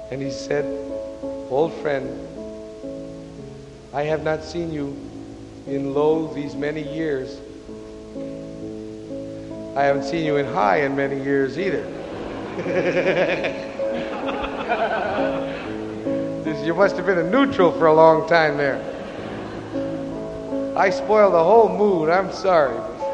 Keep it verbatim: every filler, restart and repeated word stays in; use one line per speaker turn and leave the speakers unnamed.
And he said, old friend, I have not seen you in low these many years. I haven't seen you in high in many years either. You must have been a neutral for a long time there. I spoiled the whole mood. I'm sorry.